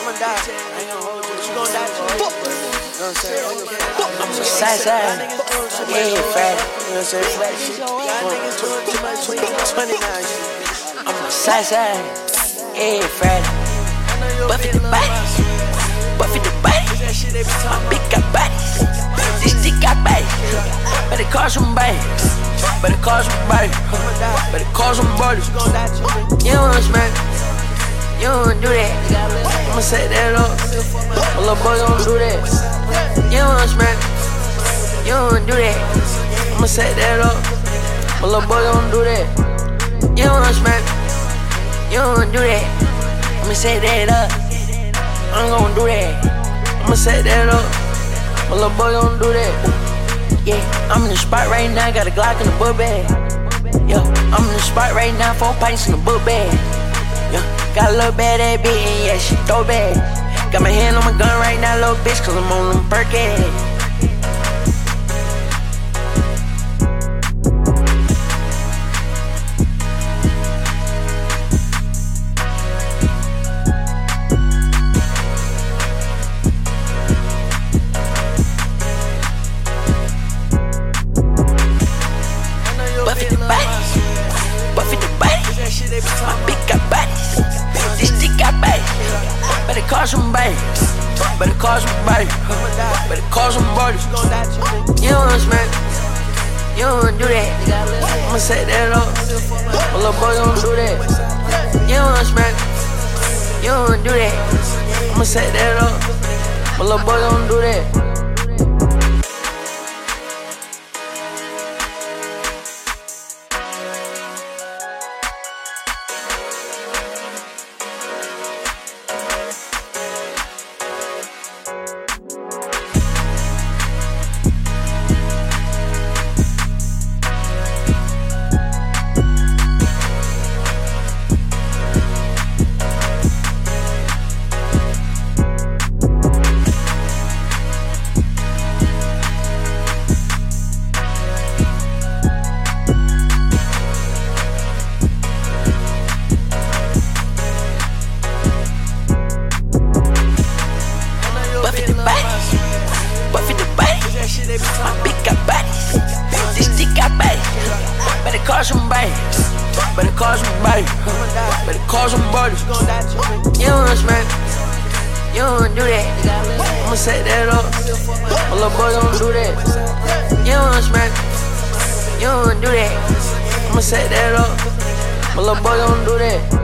I'ma die. I ain't gonna hold you. You gon' die too. You know what I'm saying? I'm a side. Yeah, Fred. You know what I'm saying? Flat shit. Y'all niggas doing too much 29 shit. I'm a side. Yeah, Fred. Buffy the body. Buffy the body. My big got bodies. This dick got bodies. Better call somebody. Better call somebody. Better call somebody. You don't smack. You don't do that. I'ma set that up. My little boy don't do that. You don't smack. You don't do that. I'ma set that up. My little boy don't do that. You don't smack. You don't do that. I'ma set that up. I'm gon' do that. I'ma set that up. My little boy don't do that. Yeah, I'm in the spot right now. Got a Glock in the book bag. Yeah, I'm in the spot right now. 4 pints in the book bag. Yeah, got a little bad ass bitch, and yeah, she throw back. Got my hand on my gun right now, little bitch, cause I'm on them Perkins. Buffy the body. Buffy the body. My big got bodies. This dick got bodies. Better call somebody. Better call somebody. Better call somebody. You don't smack. You don't do that. I'ma set that up. My little boy don't do that. You don't smack. You don't do that. I'ma set that up. My little boy don't do that. Buffy the body. My big got bodies. This dick got bodies. Better call somebody. Better call somebody. Better call somebody. You don't smack. You don't do that. I'ma set that up. My little boy don't do that. You don't smack. You don't do that. I'ma set that up. My little boy don't do that.